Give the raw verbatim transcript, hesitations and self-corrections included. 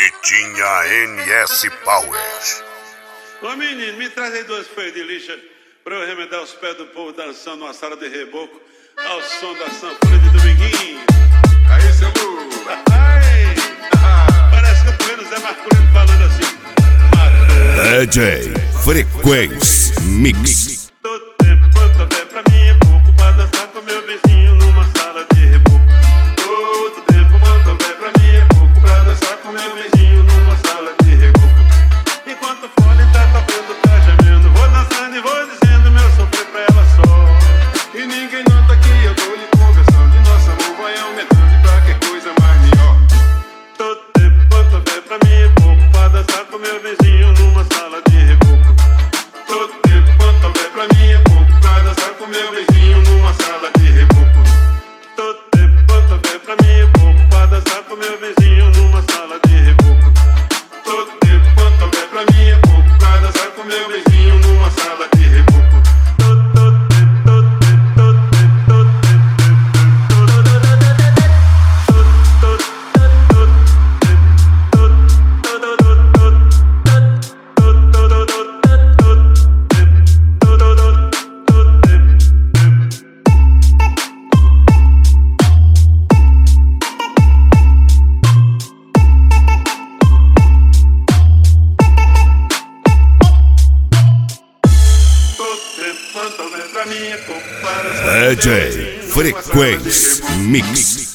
Fitinha N S Power. Ô menino, me traz aí duas folhas de lixa pra eu remendar os pés do povo dançando numa sala de reboco ao som da sanfona de Dominguinho. Aí, seu burro. Ai, parece que eu tô vendo o Zé Marculino falando assim. D J Frequência Mix. Todo tempo quanto houver pra mim é pouco pra dançar com meu vizinho numa sala de reboco. Todo tempo quanto houver pra mim é pouco pra dançar com meu vizinho numa sala de reboco. Enquanto o fone tá tocando, tá gemendo, vou dançando e vou dizendo meu sofrer pra ela só. E ninguém nota que eu tô lhe conversando e nosso amor vai aumentando e pra que coisa mais melhor. Todo tempo quanto houver pra mim é pouco pra dançar com meu vizinho numa sala de reboco. Todo tempo quanto houver pra mim é pouco pra dançar com meu vizinho numa sala de reboco. Todo tempo quanto houver pra mim é pouco pra dançar com meu vizinho numa sala de reboco. Todo tempo quanto houver pra mim é pouco pra dançar com meu vizinho numa sala de reboco. Quanto houver pra mim é pouco para D J Frequência Mix.